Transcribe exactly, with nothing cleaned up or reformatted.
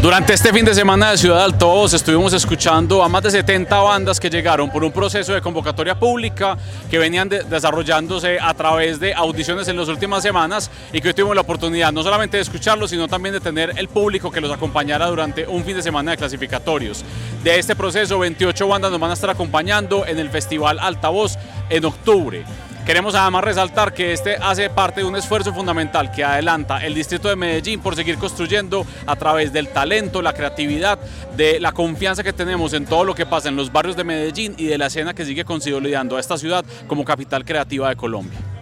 Durante este fin de semana de Ciudad de Altavoz estuvimos escuchando a más de setenta bandas que llegaron por un proceso de convocatoria pública que venían de desarrollándose a través de audiciones en las últimas semanas y que hoy tuvimos la oportunidad no solamente de escucharlos, sino también de tener el público que los acompañara durante un fin de semana de clasificatorios. De este proceso, veintiocho bandas nos van a estar acompañando en el Festival Altavoz en octubre. Queremos además resaltar que este hace parte de un esfuerzo fundamental que adelanta el Distrito de Medellín por seguir construyendo a través del talento, la creatividad, de la confianza que tenemos en todo lo que pasa en los barrios de Medellín y de la escena que sigue consolidando a esta ciudad como capital creativa de Colombia.